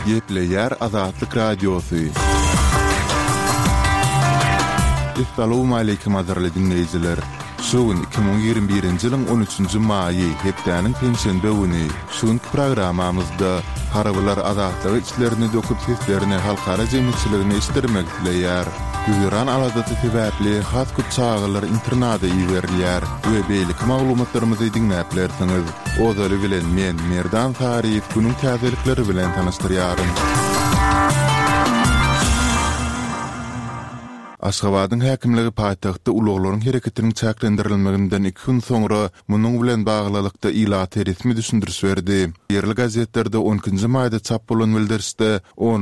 Yepleyer Azatlyk Radiosu. Assalamu alaykum azarly dinleyijiler. Şoň 2021-nji ýylyň 13-nji maýy hepdeniň pensiýonda güni. Şoňky programamyzda harabylar azatlygy içlerini döküp seslerini halkara jemgyýetçiligine istirmek dileýär. Güýran aladaty sebäpli has köp çağılar internada iýerilýär we beýlik maglumatlarymyzy dinläplersiňiz. Ozaly bilen men Merdan Tariýew günüň täzelikleri bilen tanystyryarym. Aşgabatyň häkimligi paýtagtda uluglaryň hereketiniň çäklendirilmeginden 2 gün soňra munyň bilen baglylykda ýylaty resmi düşündürüş berdi. Yerli gazetlerde 10-njy maýda çap bolan bildirisde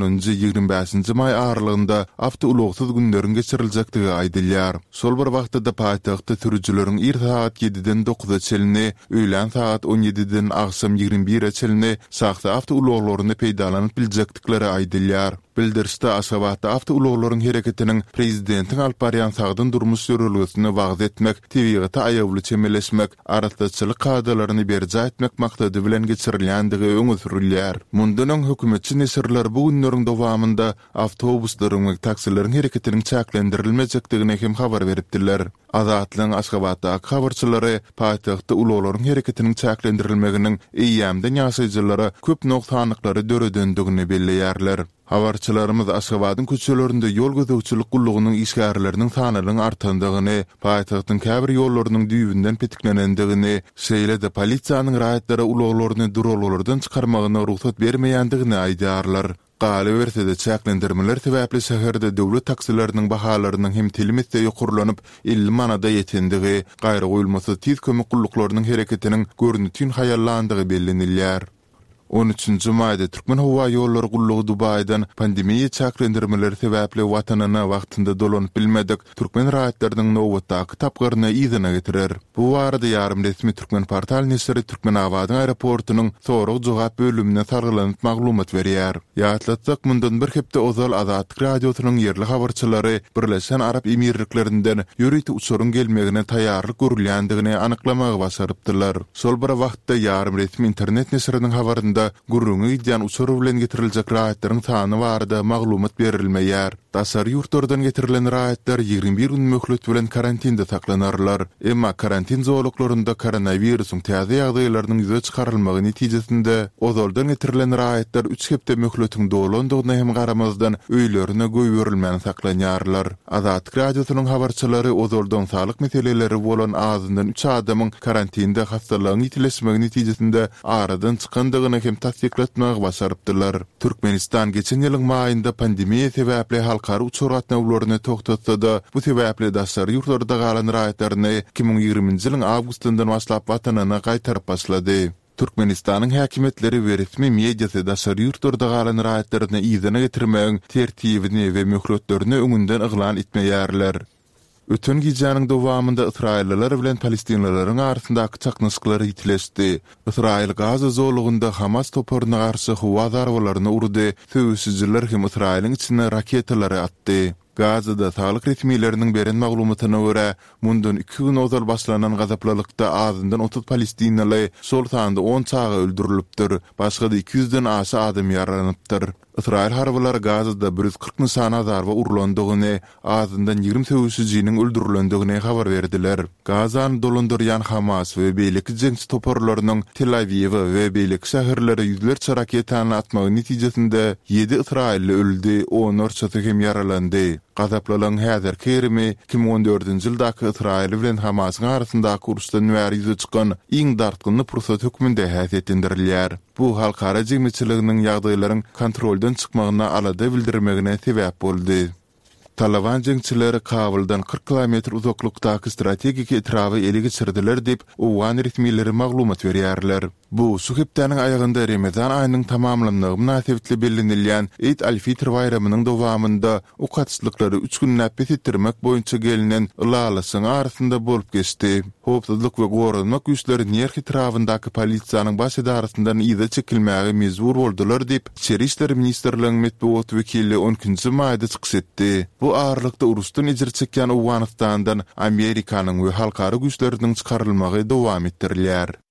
10-25-nji maý aralygynda hafta ulugsuz günleriň geçiriljekdigi aýdylýar. Şol bir wagtda paýtagtda türüjüleriň ir saat 7-den 9-a çelini, öýlen saat 17-den aksam 21-e çelini sagda hafta uluglaryny peýdalanyp biljekdikleri aýdylýar. Bildirişde Aşgabatda hafta uluglaryň hereketiniň prezidentiň alyp barýan sagdyn durmuş sürülgesini wagt etmek, tebigaty aýawly çemeleşmek, aratyçylyk kadrlaryny berja etmek maksady bilen geçirilýändigi öňe sürilýär. Mundan hökümetçi nesirler bu günleriň dowamında awtobuslaryň we taksileriň hereketiniň çäklendirilmejekdigine hem habar beripdiler. Azatlyň Aşgabatda habarçylary paýtagtda uluglaryň hereketiniň çäklendirilmeginiň eýýämden ýaşaýjylary köp noktanlyklary döredöndigini belleýärler. Habarçylarymyz Aşgabatyň köçelerinde ýol gözegçilik gullugynyň işgärleriniň sanynyň artandygyny, paýtagtyň käbir ýollarynyň düýbünden petiklenendigini, şeýle-de polisiýanyň raýatlary uluglaryny durullardan çykarmagyna ruhsat bermeýändigini aýdýarlar. Galy bersede çäklendirmeler sebäpli şäherde döwlet taksileriniň bahalarynyň hem telimette ýokurlanyp 50 manada ýetendigi, gaýry goýulmasy tiz kömek gulluklarynyň hereketiniň görnütün haýallandygy bellenilýär. 13-nji maýda Türkmen howa ýollary gullugy Dubaýdan pandemiýa çäklendirmeleri sebäpli watanyna wagtynda dolanyp bilmedik Türkmen raýatlarynyň nowatdaky tapgyryna ýygyna getirer. Bu barada ýarym resmi Türkmen portal nesiri Türkmen Awadyň aeroportunyň sorag jogap bölümine sargylanyp maglumat berýär. Ýatlatsak mundan bir hepde Ozal Azatlyk radiosynyň yerli habarçylary Birleşen Arap Emirliklerinden ýörüti uçuryň gelmegine taýýarlyk görülýändigini anyklamagy başarypdylar. Şol bir wagtda ýarym resmi internet nesiriniň habarynda gurrungy ýan uçur bilen getiriljek raýatlaryň sany barada maglumat berilmeýär. Tasar ýurtlardan getirilen raýatlar 21 gün möhlet bilen karantinda saklanarlar. Emma karantin zowluklarynda koronawirusyň täze ýagdaýlarynyň ýüze çykarylmagy netijesinde ozaldan getirilen raýatlar 3 hepde möhletiň dolandygyna hem garamazdan öýlerine goýberilmän saklanýarlar. Azatlyk radiosynyň habarçylary ozaldan saglyk meseleleri bolan azyndan 3 adamyň karantinda hastalygyň ýitileşmegi netijesinde aradan çykandygyny hem tasdikletmäge başarypdylar. Türkmenistan geçen ýylyň maýynda pandemiýa sebäpli halkary uçur gatnawlaryny toktatsa da bu sebäpli daşary ýurtlarda galan raýatlaryny 2020-nji ýylyň awgustyndan başlap watanyna gaýtaryp başlady. Türkmenistanyň häkimetleri we resmi mediýasy daşary ýurtlarda galan raýatlaryny ýygyna getirmegiň tertibini we möhletlerini öňünden yglan etmeýärler. Ötün gijanyň dowamında Israilliler bilen Palestinlilerin arasyndaky çaknaşyklary ýitileşdi. Israil Gaza zowlugynda Hamas toparyna garşy howa zarwalaryny urdy. Söwüşçiler hem Israiliň içine raketalary atdy. Gazada sağlık resmilerinin beren maglumatyna görä, mundan 2 gün ozal başlanan gazaplylykda azyndan 30 Palestinli şol sanda 10 çağa öldürilipdir. Başga-da 200-den aşy adam yaralanypdyr. Israil harbylary Gazada 140 nysana zarba urulandygyny, azyndan 20 söwüşçiniň öldürilendigini habar berdiler. Gazany dolandyrýan Hamas we beýleki jeňçi toparlarynyň Tel Aviv we beýleki şäherlere ýüzlerçe raketany atmagy netijesinde 7 Israilli öldü, 10 orçaty hem yaralandy. Gazaplanan häzir kerimi 2014-nji ýyldaky Israil bilen Hamasyň arasyndaky uruşdan bäri ýüze çykan iň dartgynly pursat hökmünde häsiýetlendirilýär. Bu halkara jemgyýetçiliginiň ýagdaýlaryň kontroldan çykmagyna alada bildirmegine sebäp boldy. Taliban jengçileri Kabuldan 40 kilometr uzaklykdaky strategik etrawy ele geçirdiler dep Uwan resmileri maglumat berýärler. Bu suhipdanyň aýagynda Ramazan aýynyň tamamlanmagy münasibetli bellenilýän Eid al-Fitr bayramynyň dowamında o katçylyklary 3 gün näpet etdirmek boýunça gelinen ulalysyň arasynda bolup geçdi. Howpsuzlyk we gorunmak güýçleri Nerh etrawyndaky polisiýanyň baş idarasyndan ýyda çekilmäge mezbur boldular dep Içeri işler ministrliginiň medeniýet wekili 10-njy maýda çykyş etdi. Bu ağırlykda urusdan ejir çekýän Awganistandan Amerikanyň we halkara güýçleriniň çykarylmagy dowam etdirilýär.